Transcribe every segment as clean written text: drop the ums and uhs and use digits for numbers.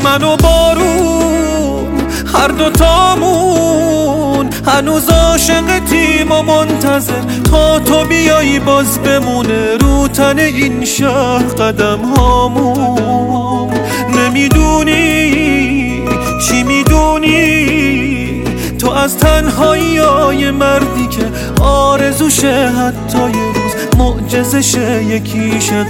من و بارون هر دوتامون هنوز عاشقتیم و منتظر تا تو بیایی باز بمونه رو تن این شهر قدم هامون. نمیدونی چی میدونی تو از تنهایی مردی که آرزوشه حتی یه روز معجزشه یکیشه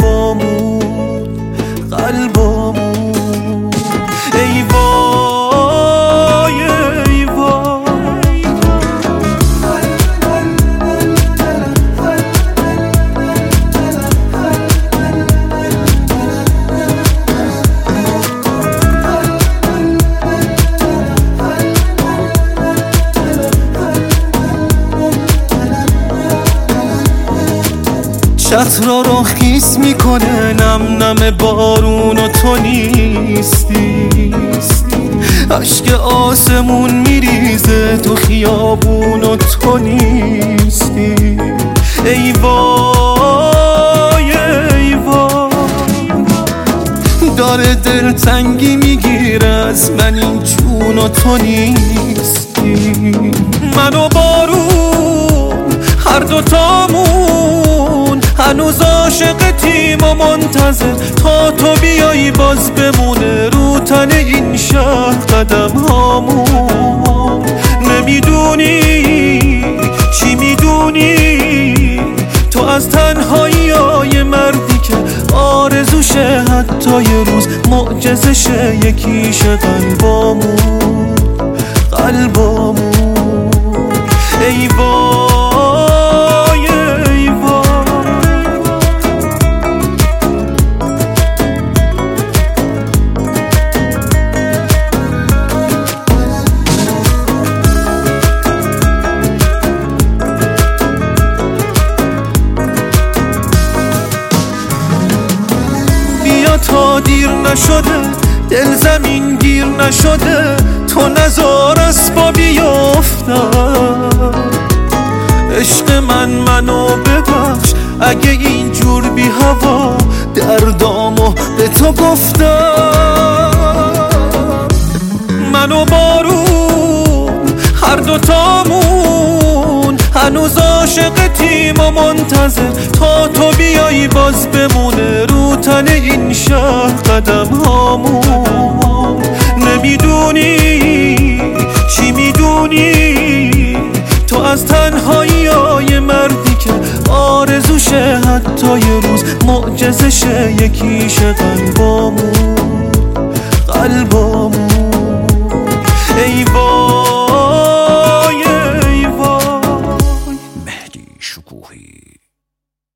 قلبامون ای وای ای وای. شطرها رو خیس میکنه نم نم بارون و تو نیستی. عشق آسمون میریزه تو خیابون و تو نیستی. ای وای ای وای. داره دلتنگی میگیره از من این جون و تو نیستی. من و بارون هر دوتامون هنوز عاشقتیم و منتظر تا تو بیایی باز بمونه رو تن این شهر قدم هامون. نمیدونی چی میدونی تو از تنهایی مردی که آرزوشه حتی یه روز معجزشه یکیشه قلبامون ای وای ای وای. بیا تا دیر نشده دل زمین گیر نشده تو نزار اسبا بیافتم. عشق منو ببخش اگه اینجور بی هوا دردامو به تو گفتم. من و بارون هر دوتامون هنوز عاشقتیم و منتظر تا تو بیایی باز بمونه رو تن این شهر قدم هامون. نمیدونی چی میدونی تو از تنهایی مردی که آرزوشه حتی یه روز معجزشه یکیشه قلبامون ای وای.